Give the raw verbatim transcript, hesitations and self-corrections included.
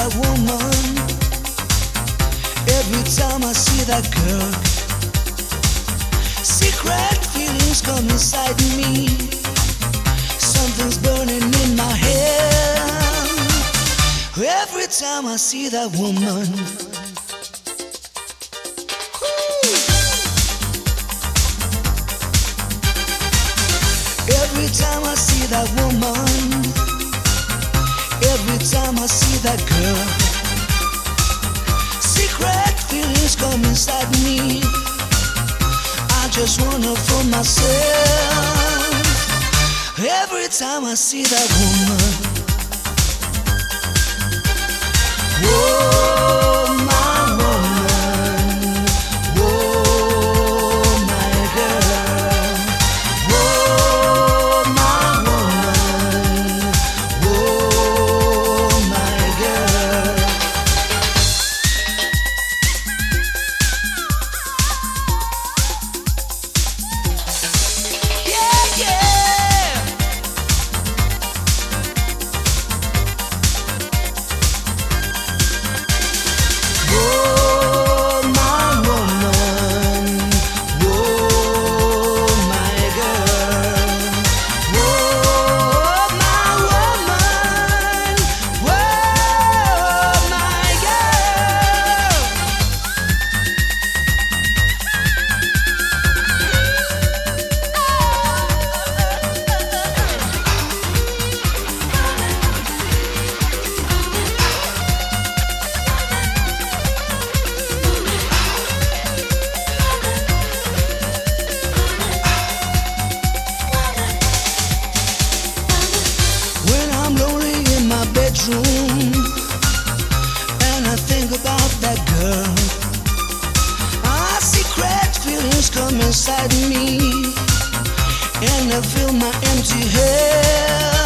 that woman, every time I see that girl, secret feelings come inside me. Something's burning in my head every time I see that woman. Every time I see that woman, every time I see that girl, secret feelings come inside me. I just wanna for myself. Every time I see that woman, whoa, my woman, whoa, my girl, whoa, my woman, whoa, my girl. Yeah, yeah. Whoa, my woman, whoa, my girl, whoa, my woman, whoa, my girl. When I'm lonely in my bedroom and I think about that girl, I secret feelings come inside me and I feel my empty head.